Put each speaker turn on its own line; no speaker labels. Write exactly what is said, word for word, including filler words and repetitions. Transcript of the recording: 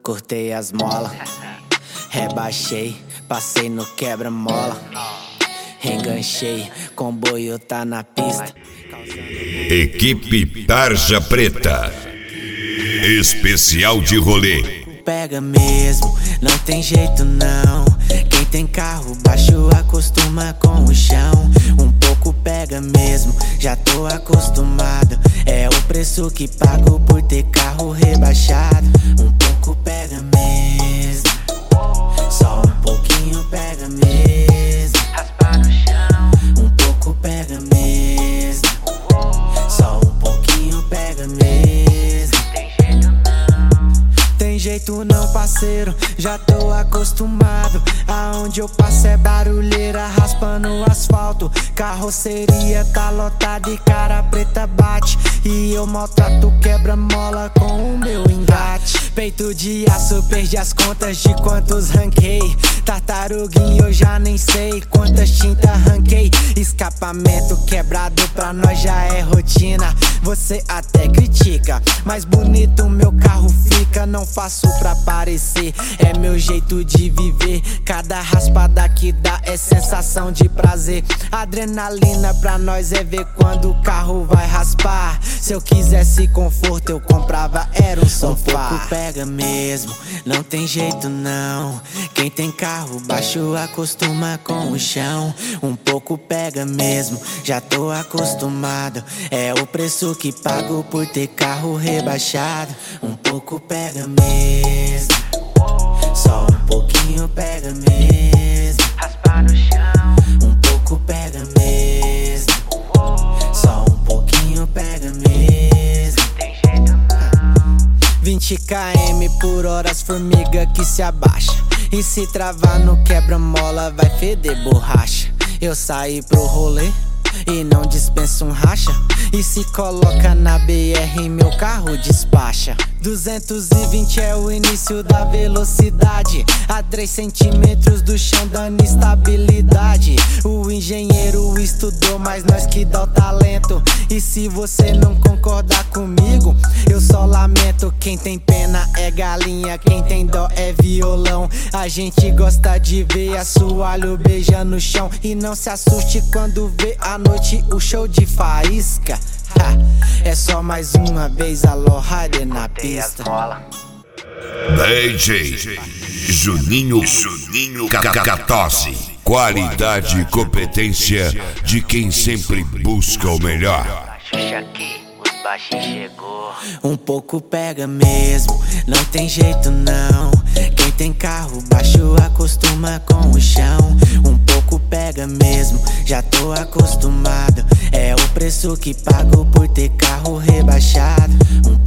Cortei as molas, rebaixei, passei no quebra-mola. Enganchei, comboio tá na pista.
Equipe Tarja Preta, especial de rolê.
Pega mesmo, não tem jeito não. Quem tem carro baixo acostuma com o chão. Um pouco pega mesmo, já tô acostumado. É o preço que pago por ter carro rebaixado. Um pouco pega mesmo, só um pouquinho pega mesmo. Raspar no chão. Um pouco pega mesmo, só um pouquinho pega mesmo. Tem jeito não, tem jeito não, parceiro, já tô acostumado. Aonde eu passo é barulheira raspando o asfalto. Carroceria tá lotada e cara preta bate. E eu maltrato quebra-mola com o meu engate. Peito de aço, perdi as contas de quantos ranquei. Tartaruguinho eu já nem sei quantas tintas ranquei. Escapamento quebrado pra nós já é rotina. Você até critica, mas bonito meu carro fica. Não faço pra parecer, é meu jeito de viver. Cada raspada que dá é sensação de prazer. Adrenalina pra nós é ver quando o carro vai raspar. Se eu quisesse conforto eu comprava, era um sofá. Um pouco pega mesmo, não tem jeito não. Quem tem carro baixo acostuma com o chão. Um pouco pega mesmo, já tô acostumado. É o preço que pago por ter carro rebaixado. Um pouco pega mesmo, só um pouquinho pega mesmo. Raspar no chão. Um pouco pega mesmo, só um pouquinho pega mesmo. Tem jeito não. vinte quilômetros por hora, as formiga que se abaixa. E se travar no quebra-mola vai feder borracha. Eu saí pro rolê e não dispenso um racha. E se coloca na B R meu carro despacha. Duzentos e vinte é o início da velocidade. A três centímetros do chão dando estabilidade. O engenheiro estudou, mas nós que dá o talento. E se você não concordar comigo, eu só lamento. Quem tem pena é galinha, quem tem dó é violão. A gente gosta de ver assoalho beijando no chão. E não se assuste quando vê à noite o show de faísca. Ha, é só mais uma vez a Lowrider na pista.
D J Juninho, Juninho Cacatosse. Qualidade e competência de quem sempre busca o melhor.
Um pouco pega mesmo, não tem jeito não. Quem tem carro baixo acostuma com o chão. Um pouco pega mesmo, já tô acostumado. É o preço que pago por ter carro rebaixado. Um